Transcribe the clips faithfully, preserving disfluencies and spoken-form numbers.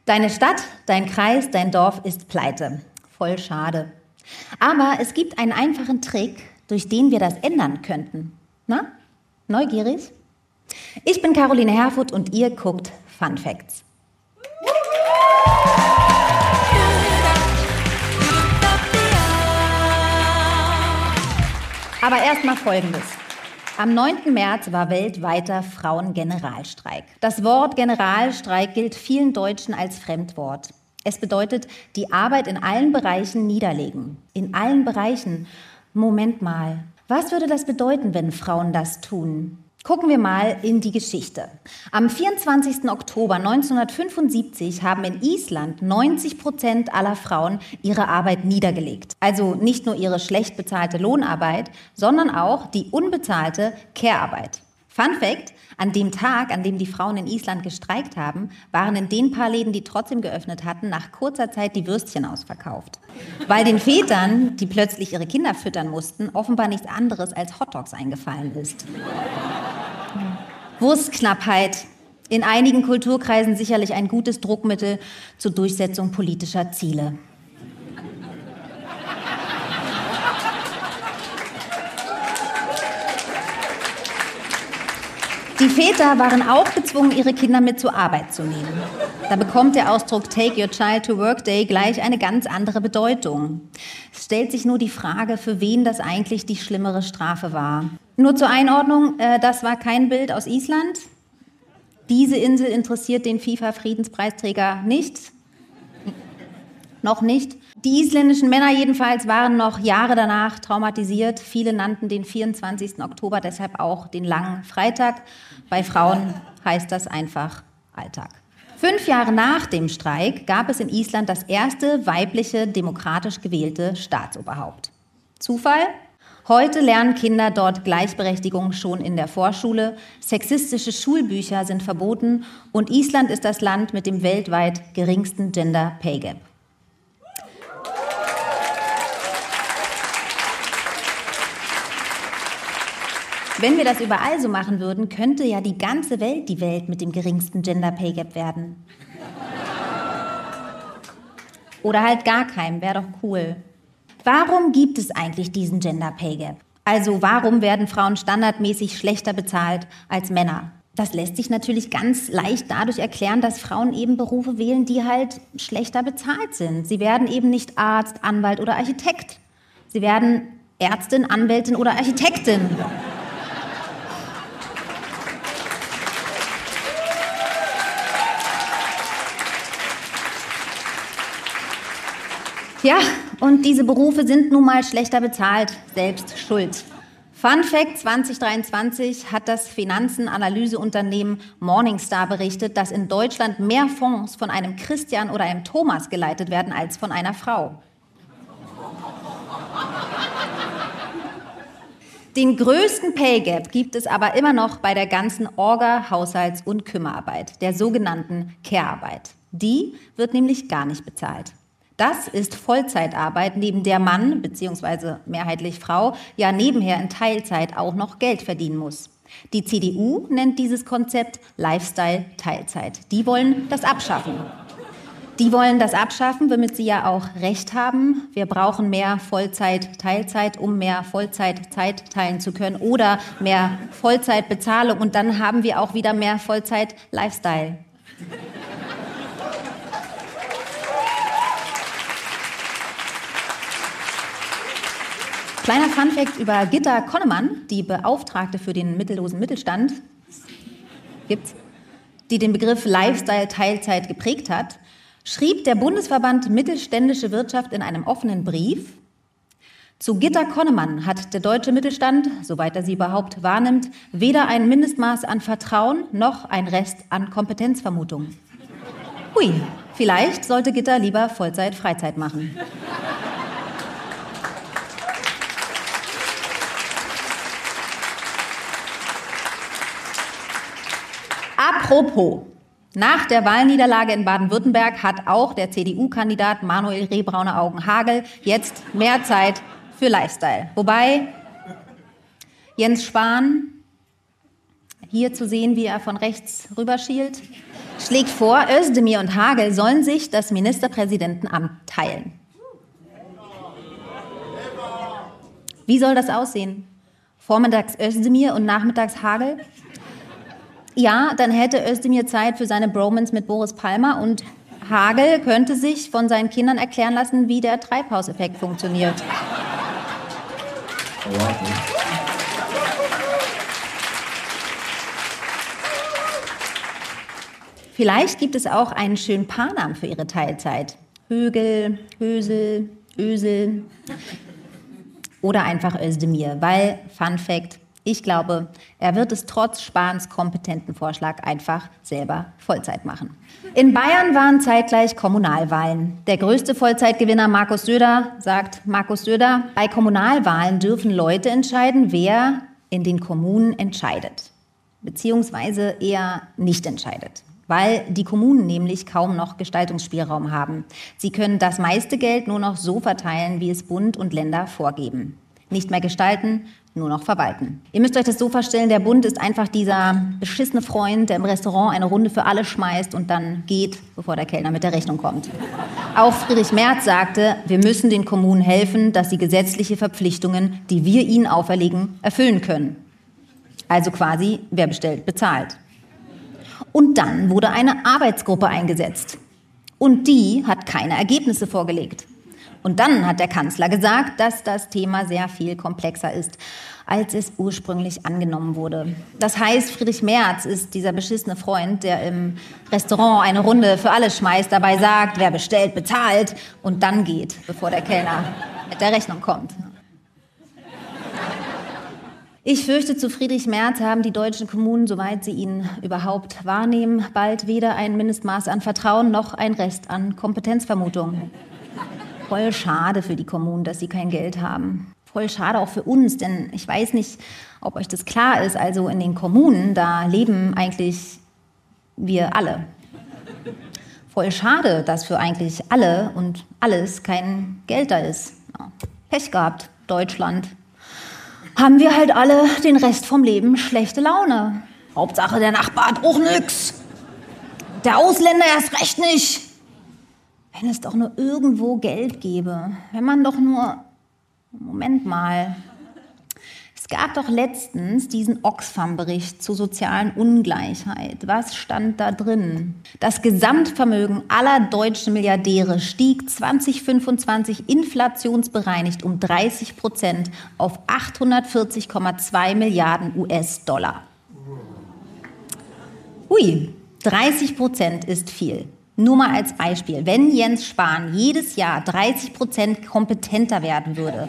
Deine Stadt, dein Kreis, dein Dorf ist pleite. Voll schade. Aber es gibt einen einfachen Trick, durch den wir das ändern könnten. Na, neugierig? Ich bin Caroline Herfurth und ihr guckt Fun Facts. Aber erstmal Folgendes. Am neunten März war weltweiter Frauengeneralstreik. Das Wort Generalstreik gilt vielen Deutschen als Fremdwort. Es bedeutet, die Arbeit in allen Bereichen niederlegen. In allen Bereichen. Moment mal. Was würde das bedeuten, wenn Frauen das tun? Gucken wir mal in die Geschichte. Am vierundzwanzigsten Oktober neunzehnhundertfünfundsiebzig haben in Island neunzig Prozent aller Frauen ihre Arbeit niedergelegt. Also nicht nur ihre schlecht bezahlte Lohnarbeit, sondern auch die unbezahlte Care-Arbeit. Fun Fact: An dem Tag, an dem die Frauen in Island gestreikt haben, waren in den paar Läden, die trotzdem geöffnet hatten, nach kurzer Zeit die Würstchen ausverkauft. Weil den Vätern, die plötzlich ihre Kinder füttern mussten, offenbar nichts anderes als Hotdogs eingefallen ist. Wurstknappheit. In einigen Kulturkreisen sicherlich ein gutes Druckmittel zur Durchsetzung politischer Ziele. Die Väter waren auch gezwungen, ihre Kinder mit zur Arbeit zu nehmen. Da bekommt der Ausdruck Take Your Child to Work Day gleich eine ganz andere Bedeutung. Es stellt sich nur die Frage, für wen das eigentlich die schlimmere Strafe war. Nur zur Einordnung, äh, das war kein Bild aus Island. Diese Insel interessiert den FIFA-Friedenspreisträger nicht. Noch nicht. Die isländischen Männer jedenfalls waren noch Jahre danach traumatisiert. Viele nannten den vierundzwanzigsten Oktober deshalb auch den langen Freitag. Bei Frauen heißt das einfach Alltag. Fünf Jahre nach dem Streik gab es in Island das erste weibliche, demokratisch gewählte Staatsoberhaupt. Zufall? Heute lernen Kinder dort Gleichberechtigung schon in der Vorschule. Sexistische Schulbücher sind verboten und Island ist das Land mit dem weltweit geringsten Gender Pay Gap. Wenn wir das überall so machen würden, könnte ja die ganze Welt die Welt mit dem geringsten Gender Pay Gap werden. Oder halt gar keinem, wäre doch cool. Warum gibt es eigentlich diesen Gender Pay Gap? Also warum werden Frauen standardmäßig schlechter bezahlt als Männer? Das lässt sich natürlich ganz leicht dadurch erklären, dass Frauen eben Berufe wählen, die halt schlechter bezahlt sind. Sie werden eben nicht Arzt, Anwalt oder Architekt. Sie werden Ärztin, Anwältin oder Architektin. Ja, und diese Berufe sind nun mal schlechter bezahlt, selbst schuld. Fun Fact: zwanzig dreiundzwanzig hat das Finanzenanalyseunternehmen Morningstar berichtet, dass in Deutschland mehr Fonds von einem Christian oder einem Thomas geleitet werden als von einer Frau. Den größten Pay Gap gibt es aber immer noch bei der ganzen Orga-, Haushalts- und Kümmerarbeit, der sogenannten Care-Arbeit. Die wird nämlich gar nicht bezahlt. Das ist Vollzeitarbeit, neben der Mann, beziehungsweise mehrheitlich Frau, ja nebenher in Teilzeit auch noch Geld verdienen muss. Die C D U nennt dieses Konzept Lifestyle-Teilzeit. Die wollen das abschaffen. Die wollen das abschaffen, womit sie ja auch recht haben. Wir brauchen mehr Vollzeit-Teilzeit, um mehr Vollzeit-Zeit teilen zu können oder mehr Vollzeitbezahlung und dann haben wir auch wieder mehr Vollzeit-Lifestyle. Kleiner Funfact über Gitta Connemann, die Beauftragte für den mittellosen Mittelstand, gibt's, die den Begriff Lifestyle-Teilzeit geprägt hat, schrieb der Bundesverband Mittelständische Wirtschaft in einem offenen Brief: Zu Gitta Connemann hat der deutsche Mittelstand, soweit er sie überhaupt wahrnimmt, weder ein Mindestmaß an Vertrauen noch ein Rest an Kompetenzvermutung. Hui, vielleicht sollte Gitta lieber Vollzeit-Freizeit machen. Apropos, nach der Wahlniederlage in Baden-Württemberg hat auch der C D U-Kandidat Manuel Rehbraune-Augen-Hagel jetzt mehr Zeit für Lifestyle. Wobei Jens Spahn Hier zu sehen, wie er von rechts rüberschielt, schlägt vor, Özdemir und Hagel sollen sich das Ministerpräsidentenamt teilen. Wie soll das aussehen? Vormittags Özdemir und nachmittags Hagel? Ja, dann hätte Özdemir Zeit für seine Bromance mit Boris Palmer und Hagel könnte sich von seinen Kindern erklären lassen, wie der Treibhauseffekt funktioniert. Vielleicht gibt es auch einen schönen Paarnamen für ihre Teilzeit. Högel, Hösel, Ösel oder einfach Özdemir, weil, Fun Fact, ich glaube, er wird es trotz Spahns kompetenten Vorschlag einfach selber Vollzeit machen. In Bayern waren zeitgleich Kommunalwahlen. Der größte Vollzeitgewinner Markus Söder sagt Markus Söder, bei Kommunalwahlen dürfen Leute entscheiden, wer in den Kommunen entscheidet, beziehungsweise eher nicht entscheidet. Weil die Kommunen nämlich kaum noch Gestaltungsspielraum haben. Sie können das meiste Geld nur noch so verteilen, wie es Bund und Länder vorgeben. Nicht mehr gestalten, nur noch verwalten. Ihr müsst euch das so vorstellen, der Bund ist einfach dieser beschissene Freund, der im Restaurant eine Runde für alle schmeißt und dann geht, bevor der Kellner mit der Rechnung kommt. Auch Friedrich Merz sagte, wir müssen den Kommunen helfen, dass sie gesetzliche Verpflichtungen, die wir ihnen auferlegen, erfüllen können. Also quasi, wer bestellt, bezahlt. Und dann wurde eine Arbeitsgruppe eingesetzt. Und die hat keine Ergebnisse vorgelegt. Und dann hat der Kanzler gesagt, dass das Thema sehr viel komplexer ist, als es ursprünglich angenommen wurde. Das heißt, Friedrich Merz ist dieser beschissene Freund, der im Restaurant eine Runde für alle schmeißt, dabei sagt, wer bestellt, bezahlt und dann geht, bevor der Kellner mit der Rechnung kommt. Ich fürchte, zu Friedrich Merz haben die deutschen Kommunen, soweit sie ihn überhaupt wahrnehmen, bald weder ein Mindestmaß an Vertrauen noch ein Rest an Kompetenzvermutung. Voll schade für die Kommunen, dass sie kein Geld haben. Voll schade auch für uns, denn ich weiß nicht, ob euch das klar ist, also in den Kommunen, da leben eigentlich wir alle. Voll schade, dass für eigentlich alle und alles kein Geld da ist. Ja, Pech gehabt, Deutschland. Haben wir halt alle den Rest vom Leben schlechte Laune. Hauptsache, der Nachbar hat auch nix. Der Ausländer erst recht nicht. Wenn es doch nur irgendwo Geld gäbe. Wenn man doch nur... Moment mal. Es gab doch letztens diesen Oxfam-Bericht zur sozialen Ungleichheit. Was stand da drin? Das Gesamtvermögen aller deutschen Milliardäre stieg zwanzig fünfundzwanzig inflationsbereinigt um dreißig Prozent auf achthundertvierzig Komma zwei Milliarden U S-Dollar. Ui, dreißig Prozent ist viel. Nur mal als Beispiel, wenn Jens Spahn jedes Jahr dreißig Prozent kompetenter werden würde,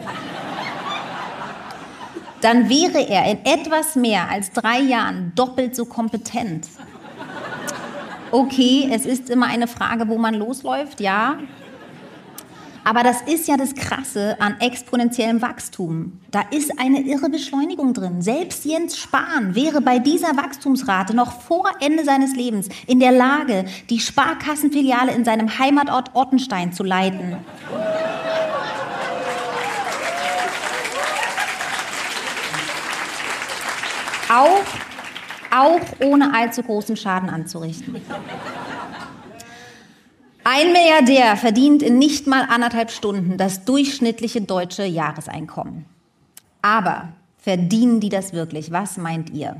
dann wäre er in etwas mehr als drei Jahren doppelt so kompetent. Okay, es ist immer eine Frage, wo man losläuft, ja. Aber das ist ja das Krasse an exponentiellem Wachstum. Da ist eine irre Beschleunigung drin. Selbst Jens Spahn wäre bei dieser Wachstumsrate noch vor Ende seines Lebens in der Lage, die Sparkassenfiliale in seinem Heimatort Ottenstein zu leiten. Auch, auch ohne allzu großen Schaden anzurichten. Ein Milliardär verdient in nicht mal anderthalb Stunden das durchschnittliche deutsche Jahreseinkommen. Aber verdienen die das wirklich? Was meint ihr?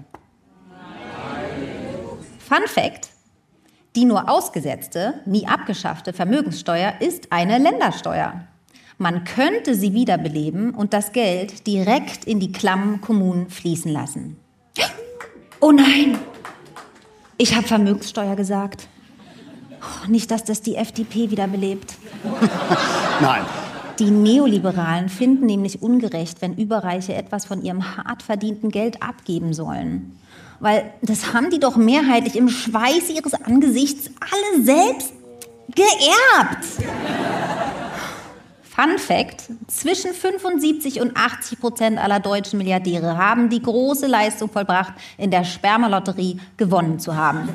Fun Fact: Die nur ausgesetzte, nie abgeschaffte Vermögenssteuer ist eine Ländersteuer. Man könnte sie wiederbeleben und das Geld direkt in die klammen Kommunen fließen lassen. Oh nein, ich habe Vermögenssteuer gesagt. Nicht, dass das die F D P wiederbelebt. Nein. Die Neoliberalen finden nämlich ungerecht, wenn Überreiche etwas von ihrem hart verdienten Geld abgeben sollen. Weil das haben die doch mehrheitlich im Schweiß ihres Angesichts alle selbst geerbt. Fun Fact: Zwischen fünfundsiebzig und achtzig Prozent aller deutschen Milliardäre haben die große Leistung vollbracht, in der Spermalotterie gewonnen zu haben.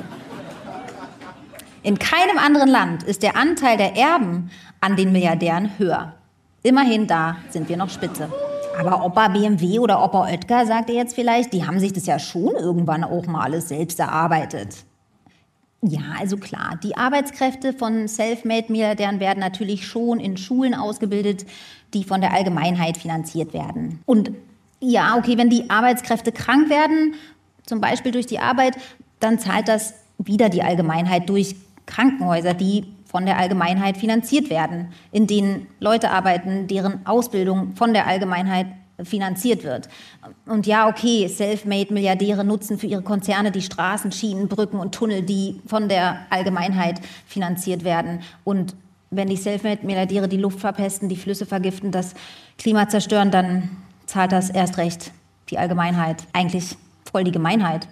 In keinem anderen Land ist der Anteil der Erben an den Milliardären höher. Immerhin da sind wir noch Spitze. Aber Opa B M W oder Opa Oetker, sagt ihr jetzt vielleicht, die haben sich das ja schon irgendwann auch mal alles selbst erarbeitet. Ja, also klar, die Arbeitskräfte von Selfmade-Milliardären werden natürlich schon in Schulen ausgebildet, die von der Allgemeinheit finanziert werden. Und ja, okay, wenn die Arbeitskräfte krank werden, zum Beispiel durch die Arbeit, dann zahlt das wieder die Allgemeinheit durch Krankenhäuser, die von der Allgemeinheit finanziert werden, in denen Leute arbeiten, deren Ausbildung von der Allgemeinheit finanziert wird. Und ja, okay, Selfmade-Milliardäre nutzen für ihre Konzerne die Straßen, Schienen, Brücken und Tunnel, die von der Allgemeinheit finanziert werden. Und wenn die Selfmade-Milliardäre die Luft verpesten, die Flüsse vergiften, das Klima zerstören, dann zahlt das erst recht die Allgemeinheit. Eigentlich voll die Gemeinheit.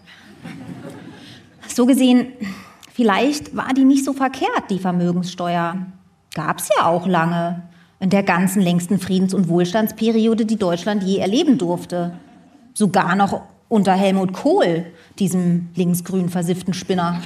So gesehen, vielleicht war die nicht so verkehrt, die Vermögenssteuer. Gab's ja auch lange. In der ganzen längsten Friedens- und Wohlstandsperiode, die Deutschland je erleben durfte. Sogar noch unter Helmut Kohl, diesem linksgrün versifften Spinner,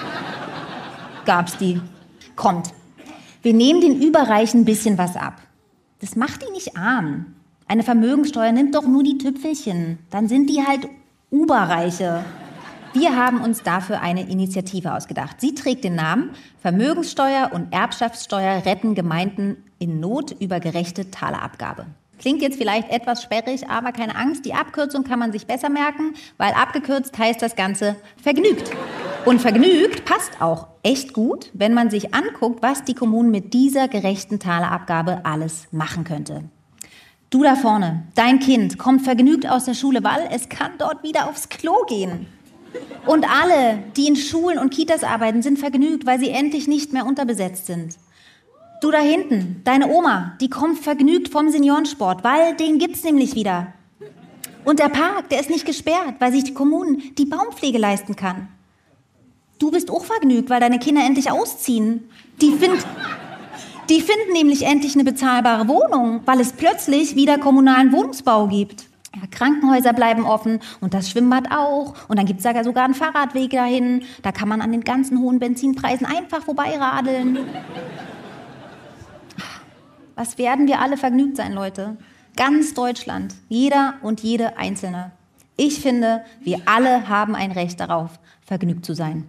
gab's die. Kommt, wir nehmen den Überreichen ein bisschen was ab. Das macht die nicht arm. Eine Vermögenssteuer nimmt doch nur die Tüpfelchen. Dann sind die halt Uberreiche. Wir haben uns dafür eine Initiative ausgedacht. Sie trägt den Namen Vermögenssteuer und Erbschaftssteuer retten Gemeinden in Not über gerechte Talerabgabe. Klingt jetzt vielleicht etwas sperrig, aber keine Angst, die Abkürzung kann man sich besser merken, weil abgekürzt heißt das Ganze vergnügt. Und vergnügt passt auch echt gut, wenn man sich anguckt, was die Kommunen mit dieser gerechten Talerabgabe alles machen könnte. Du da vorne, dein Kind kommt vergnügt aus der Schule, weil es kann dort wieder aufs Klo gehen. Und alle, die in Schulen und Kitas arbeiten, sind vergnügt, weil sie endlich nicht mehr unterbesetzt sind. Du da hinten, deine Oma, die kommt vergnügt vom Seniorensport, weil den gibt's nämlich wieder. Und der Park, der ist nicht gesperrt, weil sich die Kommunen die Baumpflege leisten kann. Du bist auch vergnügt, weil deine Kinder endlich ausziehen. Die, find, die finden nämlich endlich eine bezahlbare Wohnung, weil es plötzlich wieder kommunalen Wohnungsbau gibt. Ja, Krankenhäuser bleiben offen und das Schwimmbad auch. Und dann gibt es da sogar einen Fahrradweg dahin. Da kann man an den ganzen hohen Benzinpreisen einfach vorbeiradeln. Was werden wir alle vergnügt sein, Leute? Ganz Deutschland, jeder und jede Einzelne. Ich finde, wir alle haben ein Recht darauf, vergnügt zu sein.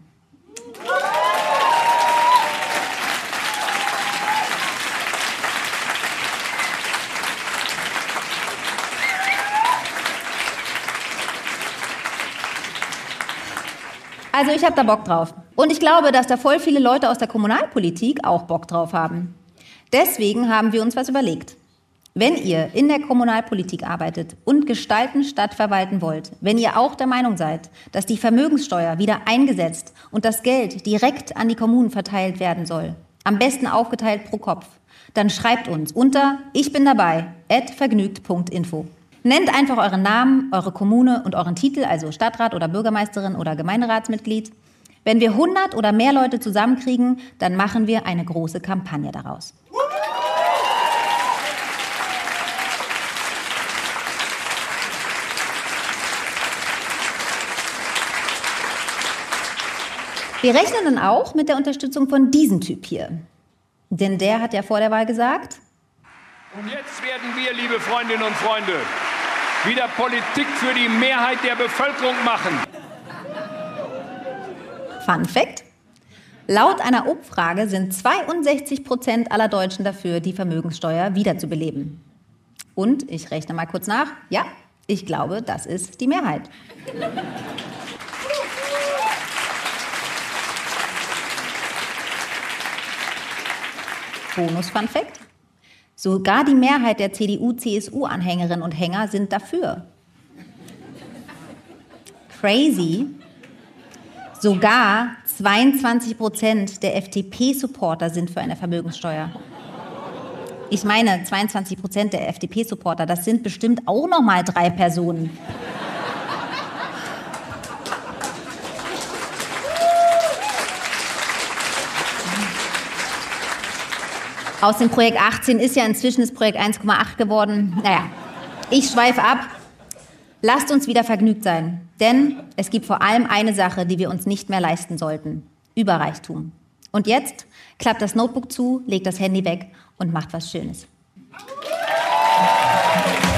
Also ich habe da Bock drauf. Und ich glaube, dass da voll viele Leute aus der Kommunalpolitik auch Bock drauf haben. Deswegen haben wir uns was überlegt. Wenn ihr in der Kommunalpolitik arbeitet und gestalten, stadtverwalten wollt, wenn ihr auch der Meinung seid, dass die Vermögenssteuer wieder eingesetzt und das Geld direkt an die Kommunen verteilt werden soll, am besten aufgeteilt pro Kopf, dann schreibt uns unter ich bin dabei at vergnügt punkt info. Nennt einfach euren Namen, eure Kommune und euren Titel, also Stadtrat oder Bürgermeisterin oder Gemeinderatsmitglied. Wenn wir hundert oder mehr Leute zusammenkriegen, dann machen wir eine große Kampagne daraus. Wir rechnen dann auch mit der Unterstützung von diesem Typ hier. Denn der hat ja vor der Wahl gesagt: Und jetzt werden wir, liebe Freundinnen und Freunde, wieder Politik für die Mehrheit der Bevölkerung machen. Fun Fact: Laut einer Umfrage sind zweiundsechzig Prozent aller Deutschen dafür, die Vermögenssteuer wiederzubeleben. Und ich rechne mal kurz nach. Ja, ich glaube, das ist die Mehrheit. Bonus-Fun-Fact: Sogar die Mehrheit der C D U-C S U-Anhängerinnen und Hänger sind dafür. Crazy. Sogar zweiundzwanzig Prozent der F D P-Supporter sind für eine Vermögenssteuer. Ich meine, zweiundzwanzig Prozent der F D P-Supporter, das sind bestimmt auch noch mal drei Personen. Aus dem Projekt achtzehn ist ja inzwischen das Projekt eins Komma acht geworden. Naja, ich schweife ab. Lasst uns wieder vergnügt sein. Denn es gibt vor allem eine Sache, die wir uns nicht mehr leisten sollten. Überreichtum. Und jetzt klappt das Notebook zu, legt das Handy weg und macht was Schönes.